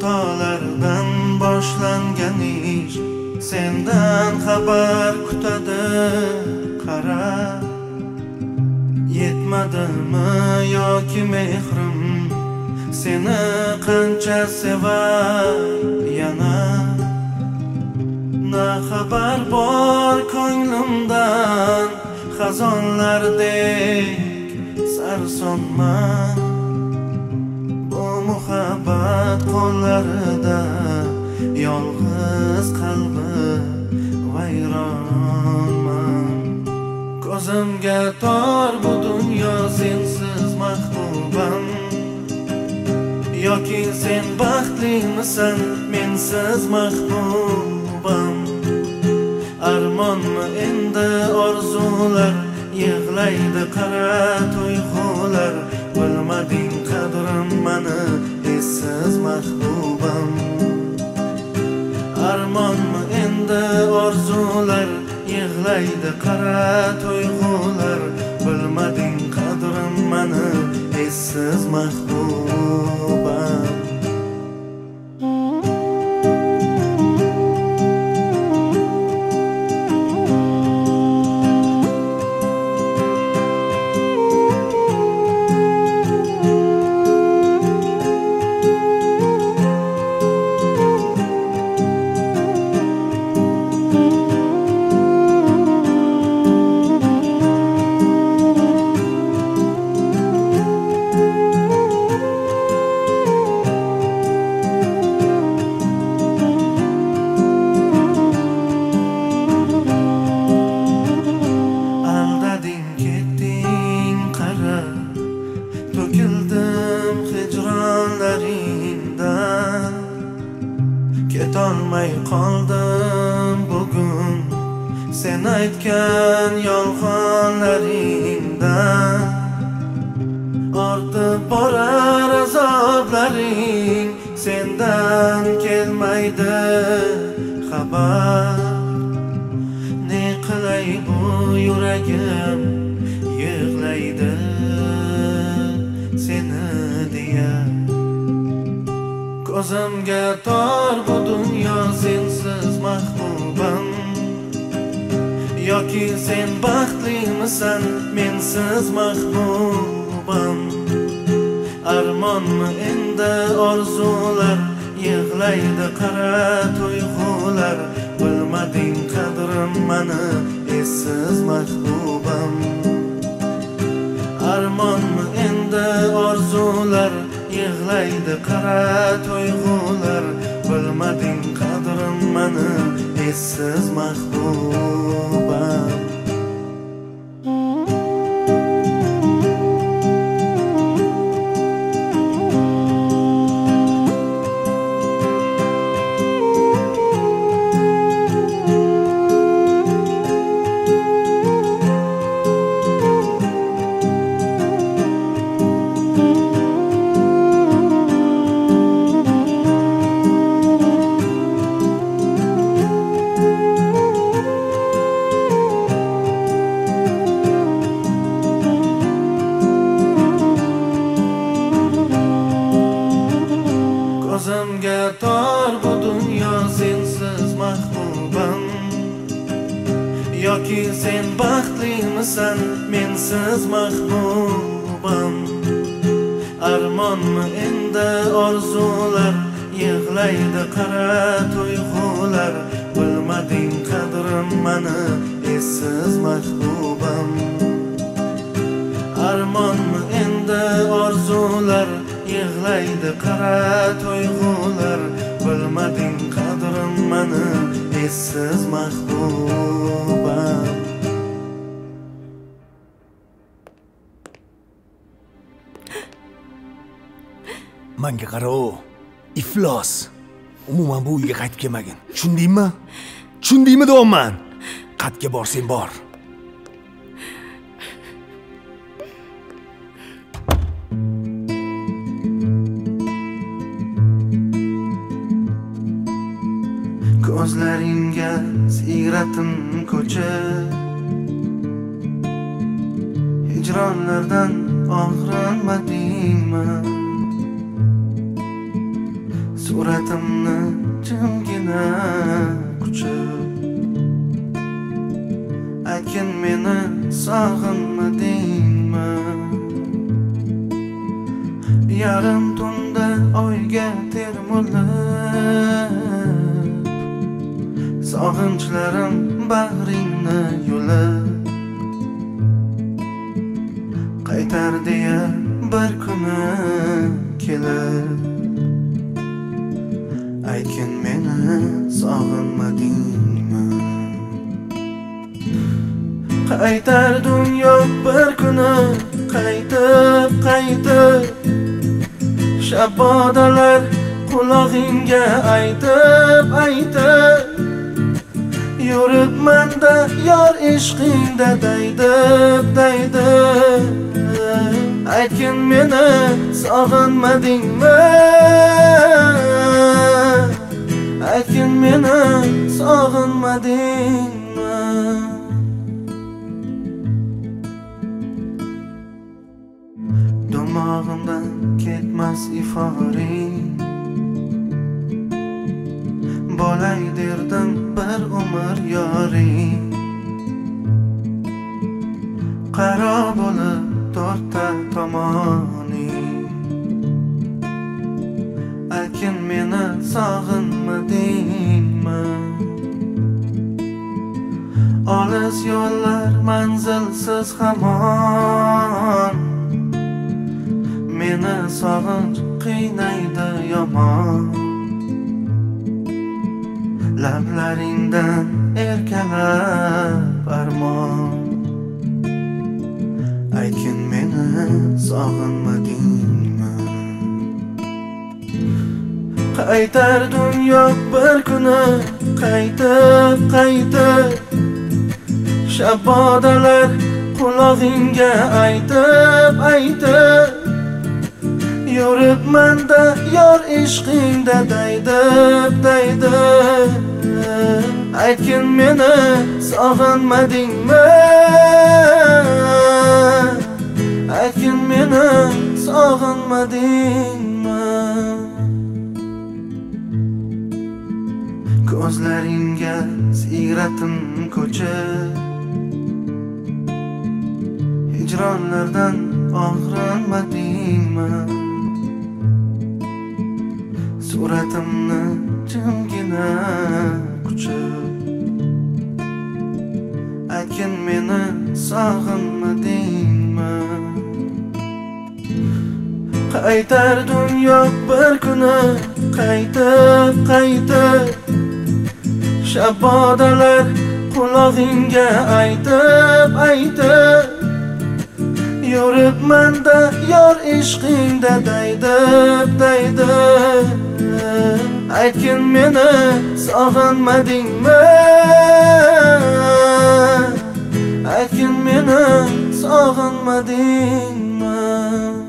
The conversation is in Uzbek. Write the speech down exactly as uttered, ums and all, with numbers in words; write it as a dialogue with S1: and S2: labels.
S1: xatolardan boshlangan ish sendan xabar kutadi qara. Yetmadimi yoki mehrim seni qancha sevar yana. Na xabar bor ko'nglimdan xazonlardek sarsonman. Bu muhabbat qo'llarida yolg'iz qalbi vayronman. Ko'zimga tor bu dunyo sensiz mahbubam. Yoki sen baxtlimisan mensiz mahbubam. Armonmi endi orzular yig'laydi qara tuyg'ular. Bilmading qadrim mani essiz mahbubam. Armonmi endi orzular yig'laydi qara tuyg'ular. Bilmading qadrim mani essiz mahbubam. Ketolmay qoldim bugun sen aytgan yolg'onlaringdan. Ortib borar azoblaring sendan kelmaydi xabar. Ne qilay bu yuragim yig'laydi seni deya. Ko'zimga tor bu dunyo sensiz mahbubam. Yoki sen baxtlimisan mensiz mahbubam. Armonmi endi orzular yig'laydi qara tuyg'ular. Bilmading qadrim mani essiz mahbubam. Armonmi endi orzular yig'laydi qara tuyg'ular. Bilmading qadrim mani essiz mahbubam. Ko'zimga tor bu dunyo sensiz mahbubam. Yoki sen baxtlimisan mensiz mahbubam. Armonmi endi orzular yig'laydi qara tuyg'ular. Bilmading qadrim mani essiz mahbubam. Armonmi endi orzular yig'laydi qara tuyg'ular. Bilmading qadrim mani essiz mahbubam.
S2: Manga qara, iflos. Umuman bu uyga qaytib kelmagin. Tushundingmi? Tushundingmi deyapman? Qayerga borsang bor.
S1: Ko'zlaringga sigratim ko'chib, hijronlardan og'rinmadingmi? suratimni jimgina quchib, aytgin meni sog'inmadingmi? Yarim tunda oyga termulib, sog'inchlarim bag'ringni yulib, qaytar deya bir kuni kelib, aytgin meni sog'inmadingmi? Qaytar dunyo bir kuni qaytib qaytib, shabodalar qulog'ingga aytib aytib, yuribmanda yor ishqingda daydib daydib, aytgin meni sog'inmadingmi? Aytgin meni sog'inmadingmi? Dimog'imdan ketmas iforing, bo'lay derdim bir umr yoring, qaro bo'lib to'rtta tomoning, aytgin meni sog'inmadingmi? Olis yo'llar manzilsiz hamon, meni sog'inch qiynaydi yomon, lablaringdan erkalab armon, aytgin meni sog'inmadingmi? Qaytar dunyo bir kuni qaytib qaytib, shabodalar qulog'ingga aytib aytib, yuribmanda yor ishqingda daydib daydib, aytgin meni sog'inmadingmi? Aytgin meni sog'inmadingmi? Ko'zlaringga siyratim ko'chib, hijronlardan og'rinmadingmi? Suratimni jimgina quchib, aytgin meni sog'inmadingmi? Qaytar dunyo bir kuni qaytib qaytib, shabodalar qulog'ingga aytib aytib, yuribmanda yor ishqingda daydib daydib, aytgin meni sog'inmadingmi? Aytgin meni sog'inmadingmi?